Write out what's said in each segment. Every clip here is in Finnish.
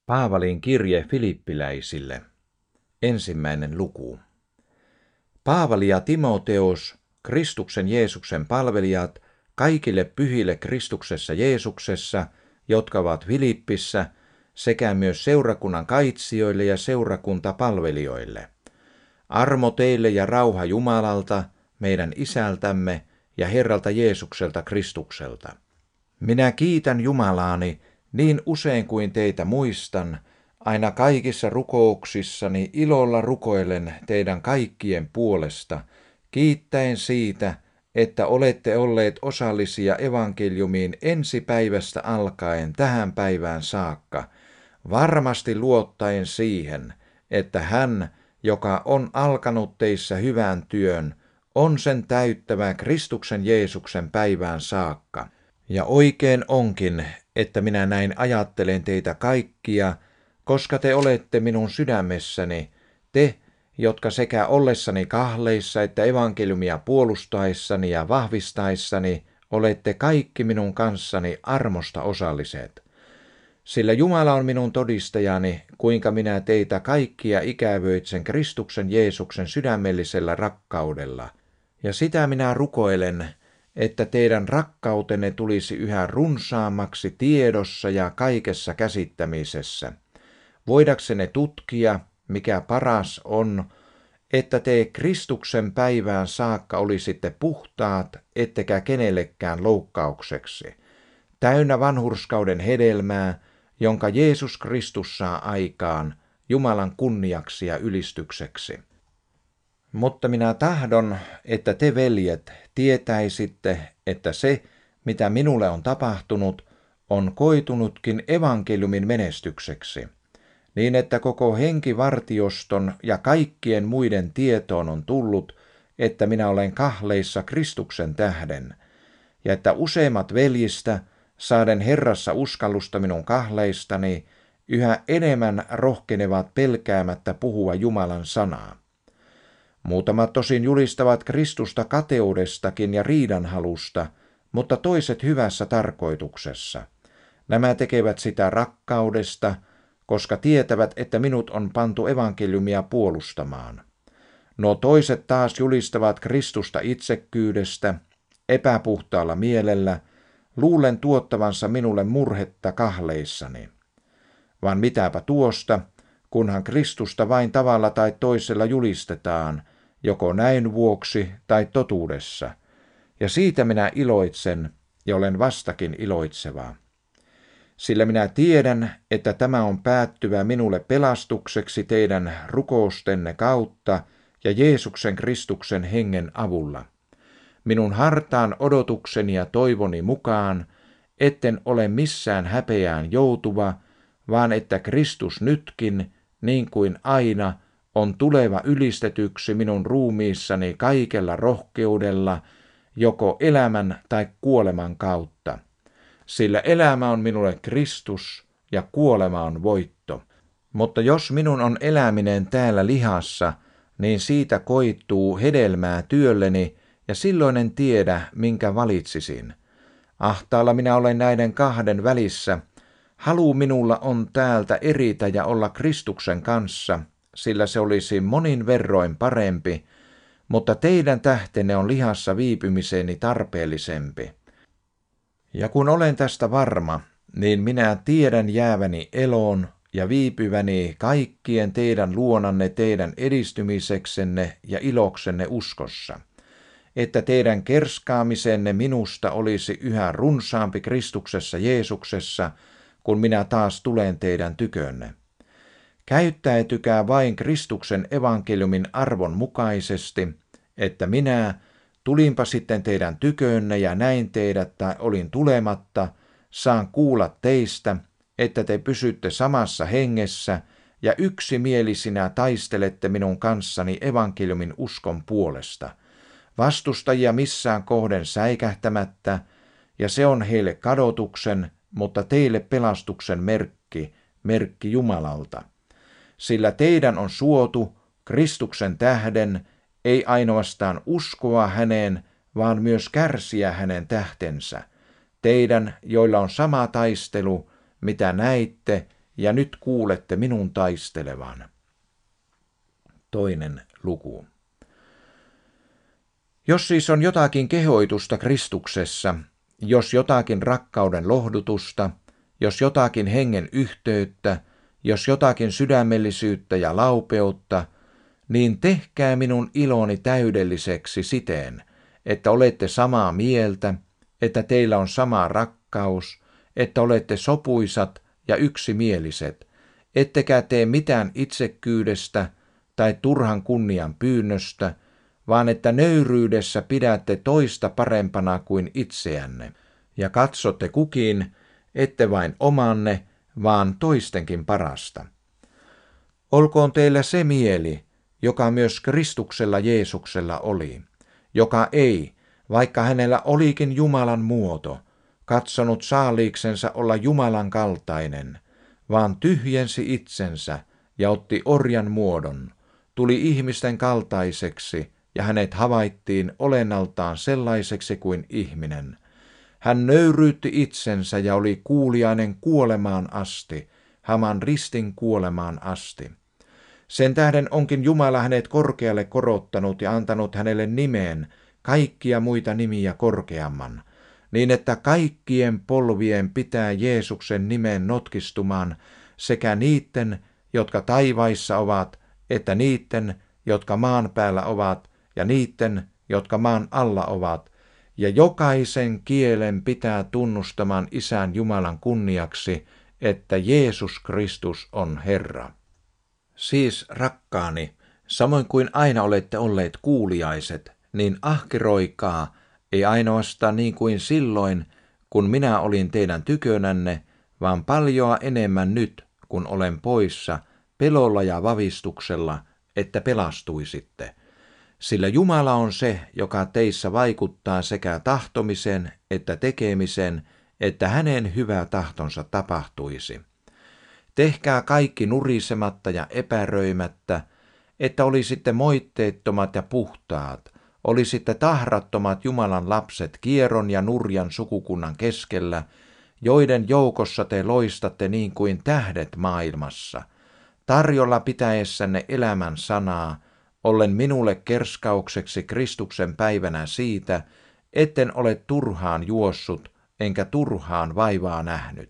Paavalin kirje Filippiläisille. 1. luku. Paavali ja Timoteos, Kristuksen Jeesuksen palvelijat, kaikille pyhille Kristuksessa Jeesuksessa, jotka ovat Filippissä, sekä myös seurakunnan kaitsijoille ja seurakuntapalvelijoille. Armo teille ja rauha Jumalalta, meidän Isältämme ja Herralta Jeesukselta Kristukselta. Minä kiitän Jumalaani niin usein kuin teitä muistan, aina kaikissa rukouksissani ilolla rukoilen teidän kaikkien puolesta, kiittäen siitä, että olette olleet osallisia evankeliumiin ensi päivästä alkaen tähän päivään saakka, varmasti luottaen siihen, että hän, joka on alkanut teissä hyvän työn, on sen täyttävä Kristuksen Jeesuksen päivään saakka. Ja oikein onkin, että minä näin ajattelen teitä kaikkia, koska te olette minun sydämessäni, te, jotka sekä ollessani kahleissa että evankeliumia puolustaessani ja vahvistaessani olette kaikki minun kanssani armosta osalliset. Sillä Jumala on minun todistajani, kuinka minä teitä kaikkia ikävöitsen Kristuksen Jeesuksen sydämellisellä rakkaudella. Ja sitä minä rukoilen, että teidän rakkautenne tulisi yhä runsaammaksi tiedossa ja kaikessa käsittämisessä, voidaksenne tutkia, mikä paras on, että te Kristuksen päivään saakka olisitte puhtaat, ettekä kenellekään loukkaukseksi, täynnä vanhurskauden hedelmää, jonka Jeesus Kristus saa aikaan Jumalan kunniaksi ja ylistykseksi. Mutta minä tahdon, että te, veljet, tietäisitte, että se, mitä minulle on tapahtunut, on koitunutkin evankeliumin menestykseksi, niin että koko henkivartioston ja kaikkien muiden tietoon on tullut, että minä olen kahleissa Kristuksen tähden, ja että useimmat veljistä, saaden Herrassa uskallusta minun kahleistani, yhä enemmän rohkenevat pelkäämättä puhua Jumalan sanaa. Muutamat tosin julistavat Kristusta kateudestakin ja riidanhalusta, mutta toiset hyvässä tarkoituksessa. Nämä tekevät sitä rakkaudesta, koska tietävät, että minut on pantu evankeliumia puolustamaan. Nuo toiset taas julistavat Kristusta itsekkyydestä, epäpuhtaalla mielellä, luulen tuottavansa minulle murhetta kahleissani. Vaan mitäpä tuosta, kunhan Kristusta vain tavalla tai toisella julistetaan, joko näin vuoksi tai totuudessa, ja siitä minä iloitsen ja olen vastakin iloitseva. Sillä minä tiedän, että tämä on päättyvä minulle pelastukseksi teidän rukoustenne kautta ja Jeesuksen Kristuksen hengen avulla. Minun hartaan odotukseni ja toivoni mukaan, etten ole missään häpeään joutuva, vaan että Kristus nytkin, niin kuin aina, on tuleva ylistetyksi minun ruumiissani kaikella rohkeudella, joko elämän tai kuoleman kautta. Sillä elämä on minulle Kristus ja kuolema on voitto. Mutta jos minun on eläminen täällä lihassa, niin siitä koituu hedelmää työlleni, ja silloin en tiedä, minkä valitsisin. Ahtaalla minä olen näiden kahden välissä. Halu minulla on täältä eritä ja olla Kristuksen kanssa, sillä se olisi monin verroin parempi, mutta teidän tähtenne on lihassa viipymiseeni tarpeellisempi. Ja kun olen tästä varma, niin minä tiedän jääväni eloon ja viipyväni kaikkien teidän luonanne teidän edistymiseksenne ja iloksenne uskossa, että teidän kerskaamisenne minusta olisi yhä runsaampi Kristuksessa Jeesuksessa, kun minä taas tulen teidän tykönne. Käyttäytykää vain Kristuksen evankeliumin arvon mukaisesti, että minä, tulinpa sitten teidän tykönne ja näin teidät tai olin tulematta, saan kuulla teistä, että te pysytte samassa hengessä ja yksimielisinä taistelette minun kanssani evankeliumin uskon puolesta, vastustajia missään kohden säikähtämättä, ja se on heille kadotuksen, mutta teille pelastuksen merkki Jumalalta. Sillä teidän on suotu Kristuksen tähden, ei ainoastaan uskoa häneen, vaan myös kärsiä hänen tähtensä. Teidän, joilla on sama taistelu, mitä näitte ja nyt kuulette minun taistelevan. 2. luku. Jos siis on jotakin kehoitusta Kristuksessa, jos jotakin rakkauden lohdutusta, jos jotakin hengen yhteyttä, jos jotakin sydämellisyyttä ja laupeutta, niin tehkää minun iloni täydelliseksi siten, että olette samaa mieltä, että teillä on sama rakkaus, että olette sopuisat ja yksimieliset, ettekä tee mitään itsekkyydestä tai turhan kunnian pyynnöstä, vaan että nöyryydessä pidätte toista parempana kuin itseänne, ja katsotte kukin, ette vain omanne, vaan toistenkin parasta. Olkoon teillä se mieli, joka myös Kristuksella Jeesuksella oli, joka ei, vaikka hänellä olikin Jumalan muoto, katsonut saaliiksensa olla Jumalan kaltainen, vaan tyhjensi itsensä ja otti orjan muodon, tuli ihmisten kaltaiseksi ja hänet havaittiin olennaltaan sellaiseksi kuin ihminen. Hän nöyryytti itsensä ja oli kuuliainen kuolemaan asti, haman ristin kuolemaan asti. Sen tähden onkin Jumala hänet korkealle korottanut ja antanut hänelle nimeen kaikkia muita nimiä korkeamman, niin että kaikkien polvien pitää Jeesuksen nimeen notkistumaan sekä niiden, jotka taivaissa ovat, että niiden, jotka maan päällä ovat, ja niiden, jotka maan alla ovat, ja jokaisen kielen pitää tunnustamaan Isän Jumalan kunniaksi, että Jeesus Kristus on Herra. Siis, rakkaani, samoin kuin aina olette olleet kuuliaiset, niin ahkeroikaa, ei ainoastaan niin kuin silloin, kun minä olin teidän tykönänne, vaan paljoa enemmän nyt, kun olen poissa, pelolla ja vavistuksella, että pelastuisitte. Sillä Jumala on se, joka teissä vaikuttaa sekä tahtomisen että tekemisen, että hänen hyvä tahtonsa tapahtuisi. Tehkää kaikki nurisematta ja epäröimättä, että olisitte moitteettomat ja puhtaat, olisitte tahrattomat Jumalan lapset kieron ja nurjan sukukunnan keskellä, joiden joukossa te loistatte niin kuin tähdet maailmassa, tarjolla pitäessänne elämän sanaa, ollen minulle kerskaukseksi Kristuksen päivänä siitä, etten ole turhaan juossut, enkä turhaan vaivaa nähnyt.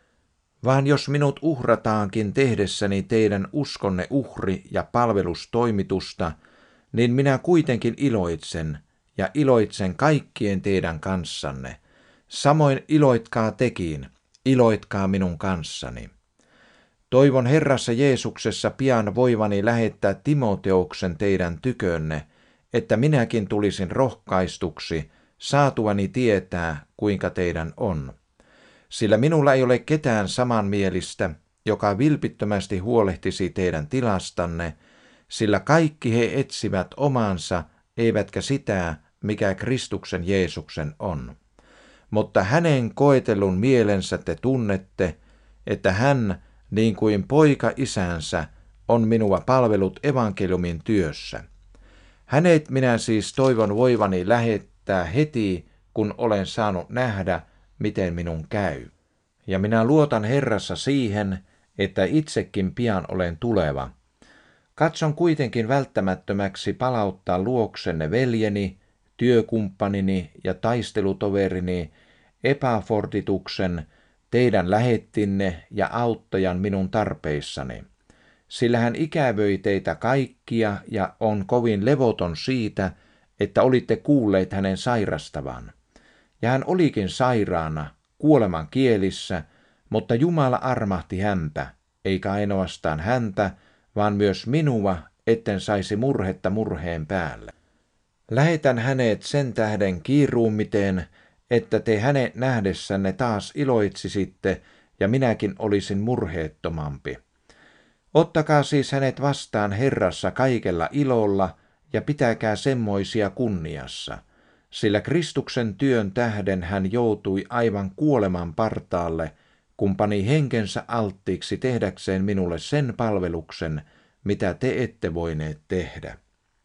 Vaan jos minut uhrataankin tehdessäni teidän uskonne uhri- ja palvelustoimitusta, niin minä kuitenkin iloitsen, ja iloitsen kaikkien teidän kanssanne. Samoin iloitkaa tekin, iloitkaa minun kanssani. Toivon Herrassa Jeesuksessa pian voivani lähettää Timoteoksen teidän tykönne, että minäkin tulisin rohkaistuksi, saatuani tietää, kuinka teidän on. Sillä minulla ei ole ketään samanmielistä, joka vilpittömästi huolehtisi teidän tilastanne, sillä kaikki he etsivät omansa, eivätkä sitä, mikä Kristuksen Jeesuksen on. Mutta hänen koetellun mielensä te tunnette, että hän, niin kuin poika isänsä, on minua palvellut evankeliumin työssä. Hänet minä siis toivon voivani lähettää heti, kun olen saanut nähdä, miten minun käy. Ja minä luotan Herrassa siihen, että itsekin pian olen tuleva. Katson kuitenkin välttämättömäksi palauttaa luoksenne veljeni, työkumppanini ja taistelutoverini Epafordituksen, teidän lähettinne ja auttajan minun tarpeissani. Sillä hän ikävöi teitä kaikkia ja on kovin levoton siitä, että olitte kuulleet hänen sairastavan. Ja hän olikin sairaana, kuoleman kielissä, mutta Jumala armahti häntä, eikä ainoastaan häntä, vaan myös minua, etten saisi murhetta murheen päälle. Lähetän hänet sen tähden kiiruumiteen, että te hänet nähdessänne taas iloitsisitte, ja minäkin olisin murheettomampi. Ottakaa siis hänet vastaan Herrassa kaikella ilolla, ja pitäkää semmoisia kunniassa, sillä Kristuksen työn tähden hän joutui aivan kuoleman partaalle, kun pani henkensä alttiiksi tehdäkseen minulle sen palveluksen, mitä te ette voineet tehdä.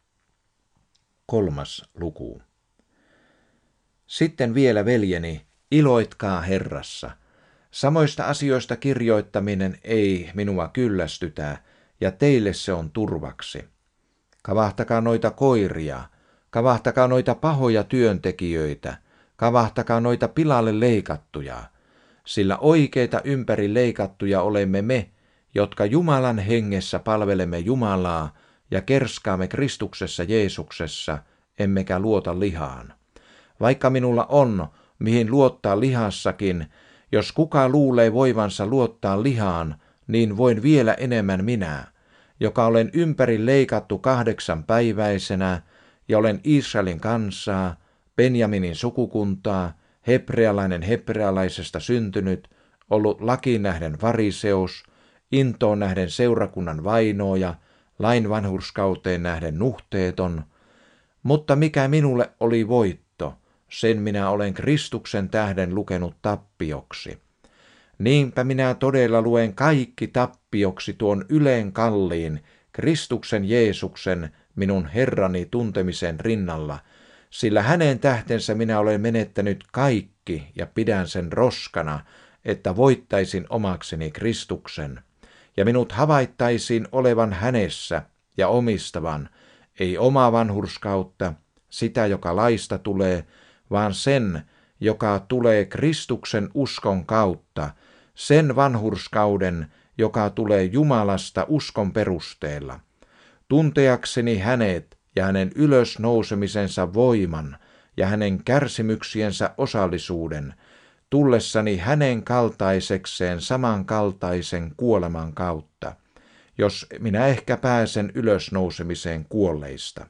3. luku. Sitten vielä, veljeni, iloitkaa Herrassa. Samoista asioista kirjoittaminen ei minua kyllästytä, ja teille se on turvaksi. Kavahtakaa noita koiria, kavahtakaa noita pahoja työntekijöitä, kavahtakaa noita pilalle leikattuja, sillä oikeita ympäri leikattuja olemme me, jotka Jumalan hengessä palvelemme Jumalaa ja kerskaamme Kristuksessa Jeesuksessa, emmekä luota lihaan. Vaikka minulla on, mihin luottaa lihassakin, jos kuka luulee voivansa luottaa lihaan, niin voin vielä enemmän minä, joka olen ympäri leikattu 8-päiväisenä, ja olen Israelin kansaa, Benjaminin sukukuntaa, hebrealainen hebrealaisesta syntynyt, ollut lakiin nähden fariseus, intoon nähden seurakunnan vainooja, lain vanhurskauteen nähden nuhteeton, mutta mikä minulle oli voitto, sen minä olen Kristuksen tähden lukenut tappioksi. Niinpä minä todella luen kaikki tappioksi tuon yleen kalliin, Kristuksen Jeesuksen, minun Herrani tuntemisen rinnalla, sillä hänen tähtensä minä olen menettänyt kaikki ja pidän sen roskana, että voittaisin omakseni Kristuksen, ja minut havaittaisiin olevan hänessä ja omistavan, ei omaa vanhurskautta, sitä joka laista tulee, vaan sen, joka tulee Kristuksen uskon kautta, sen vanhurskauden, joka tulee Jumalasta uskon perusteella, tunteakseni hänet ja hänen ylösnousemisensa voiman ja hänen kärsimyksiensä osallisuuden, tullessani hänen kaltaisekseen samankaltaisen kuoleman kautta, jos minä ehkä pääsen ylösnousemiseen kuolleista.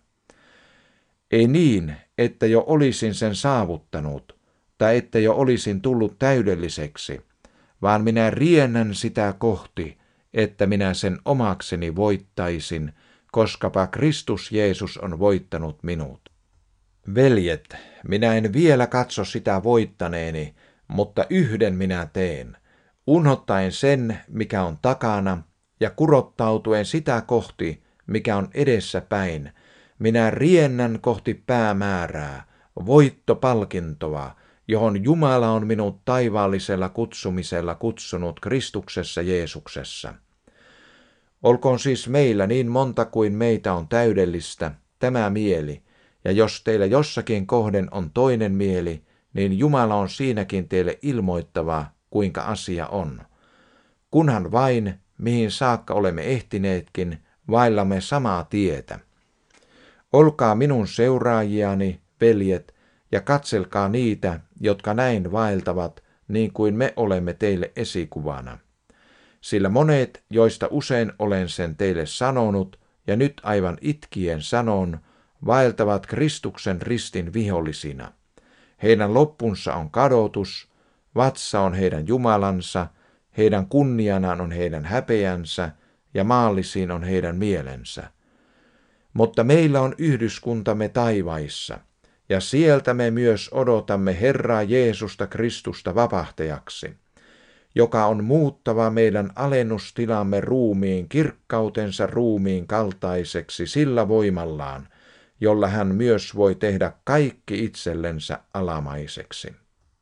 Ei niin, että jo olisin sen saavuttanut, tai että jo olisin tullut täydelliseksi, vaan minä riennän sitä kohti, että minä sen omakseni voittaisin, koskapa Kristus Jeesus on voittanut minut. Veljet, minä en vielä katso sitä voittaneeni, mutta yhden minä teen, unohtaen sen, mikä on takana, ja kurottautuen sitä kohti, mikä on edessä päin, minä riennän kohti päämäärää, voittopalkintoa, johon Jumala on minut taivaallisella kutsumisella kutsunut Kristuksessa Jeesuksessa. Olkoon siis meillä niin monta kuin meitä on täydellistä tämä mieli, ja jos teillä jossakin kohden on toinen mieli, niin Jumala on siinäkin teille ilmoittava, kuinka asia on. Kunhan vain, mihin saakka olemme ehtineetkin, vaillamme samaa tietä. Olkaa minun seuraajiani, veljet, ja katselkaa niitä, jotka näin vaeltavat, niin kuin me olemme teille esikuvana. Sillä monet, joista usein olen sen teille sanonut, ja nyt aivan itkien sanon, vaeltavat Kristuksen ristin vihollisina. Heidän loppunsa on kadotus, vatsa on heidän jumalansa, heidän kunnianaan on heidän häpeänsä, ja maallisiin on heidän mielensä. Mutta meillä on yhdyskuntamme taivaissa, ja sieltä me myös odotamme Herraa Jeesusta Kristusta vapahtajaksi, joka on muuttava meidän alennustilamme ruumiin kirkkautensa ruumiin kaltaiseksi sillä voimallaan, jolla hän myös voi tehdä kaikki itsellensä alamaiseksi.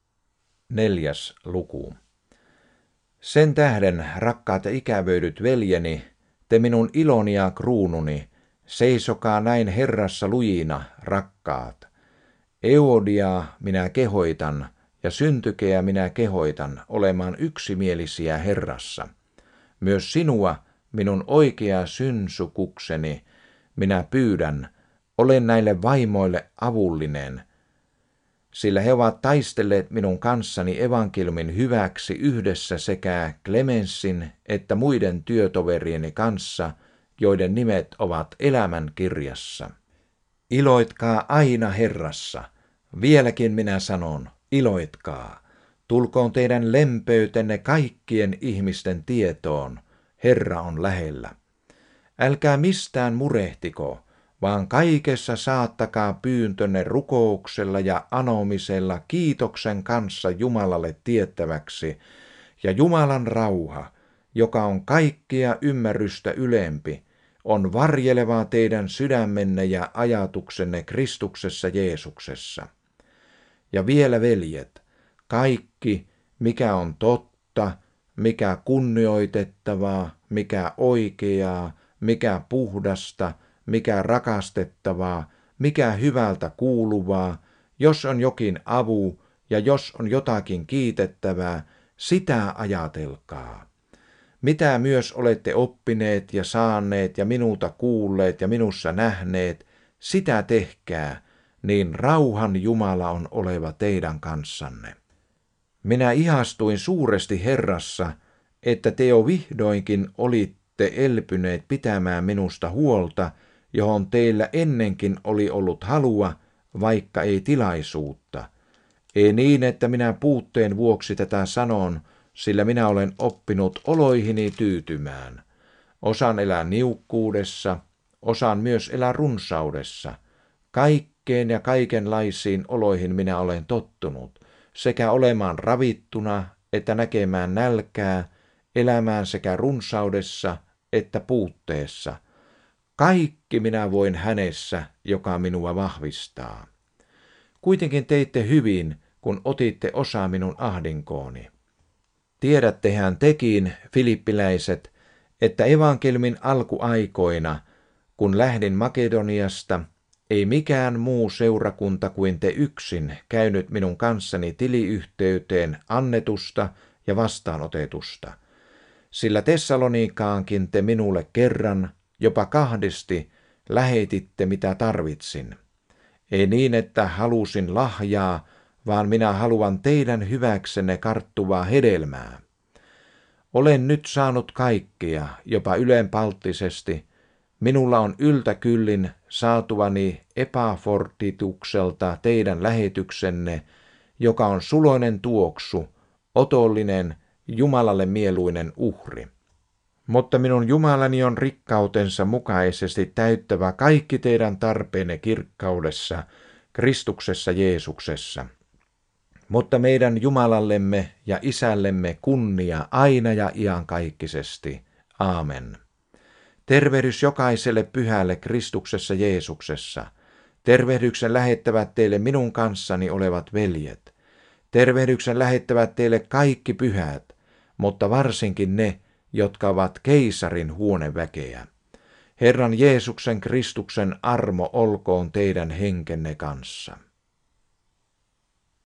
4. luku. Sen tähden, rakkaat ja ikävöidyt veljeni, te minun iloni ja kruununi, seisokaa näin Herrassa lujina, rakkaat. Eodiaa minä kehoitan, ja Syntykeä minä kehoitan olemaan yksimielisiä Herrassa. Myös sinua, minun oikea synsukukseni, minä pyydän, olen näille vaimoille avullinen, sillä he ovat taistelleet minun kanssani evankeliumin hyväksi yhdessä sekä Klemenssin että muiden työtoverieni kanssa, joiden nimet ovat elämän kirjassa. Iloitkaa aina Herrassa. Vieläkin minä sanon, iloitkaa. Tulkoon teidän lempeytenne kaikkien ihmisten tietoon. Herra on lähellä. Älkää mistään murehtiko, vaan kaikessa saattakaa pyyntönne rukouksella ja anomisella kiitoksen kanssa Jumalalle tiettäväksi, ja Jumalan rauha, joka on kaikkia ymmärrystä ylempi, on varjelevaa teidän sydämenne ja ajatuksenne Kristuksessa Jeesuksessa. Ja vielä veljet, kaikki, mikä on totta, totta, mikä kunnioitettavaa, mikä oikeaa, mikä puhdasta, mikä rakastettavaa, mikä hyvältä kuuluvaa, jos on jokin avu ja jos on jotakin kiitettävää, sitä ajatelkaa. Mitä myös olette oppineet ja saaneet ja minulta kuulleet ja minussa nähneet, sitä tehkää, niin rauhan Jumala on oleva teidän kanssanne. Minä ihastuin suuresti Herrassa, että te jo vihdoinkin olitte elpyneet pitämään minusta huolta, johon teillä ennenkin oli ollut halua, vaikka ei tilaisuutta. Ei niin, että minä puutteen vuoksi tätä sanon, sillä minä olen oppinut oloihini tyytymään. Osaan elää niukkuudessa, osaan myös elää runsaudessa. Kaikkeen ja kaikenlaisiin oloihin minä olen tottunut, sekä olemaan ravittuna, että näkemään nälkää, elämään sekä runsaudessa että puutteessa. Kaikki minä voin hänessä, joka minua vahvistaa. Kuitenkin teitte hyvin, kun otitte osaa minun ahdinkooni. Tiedättehän tekin, filippiläiset, että evankeliumin alkuaikoina, kun lähdin Makedoniasta, ei mikään muu seurakunta kuin te yksin käynyt minun kanssani tiliyhteyteen annetusta ja vastaanotetusta. Sillä Tessalonikaankin te minulle kerran, jopa kahdesti, lähetitte mitä tarvitsin. Ei niin, että halusin lahjaa, vaan minä haluan teidän hyväksenne karttuvaa hedelmää. Olen nyt saanut kaikkea, jopa ylenpalttisesti. Minulla on yltäkyllin saatuvani Epaforditukselta teidän lähetyksenne, joka on suloinen tuoksu, otollinen, Jumalalle mieluinen uhri. Mutta minun Jumalani on rikkautensa mukaisesti täyttävä kaikki teidän tarpeenne kirkkaudessa, Kristuksessa Jeesuksessa. Mutta meidän Jumalallemme ja Isällemme kunnia aina ja iankaikkisesti. Aamen. Tervehdys jokaiselle pyhälle Kristuksessa Jeesuksessa. Tervehdyksen lähettävät teille minun kanssani olevat veljet. Tervehdyksen lähettävät teille kaikki pyhät, mutta varsinkin ne, jotka ovat keisarin huoneväkeä. Herran Jeesuksen Kristuksen armo olkoon teidän henkenne kanssa.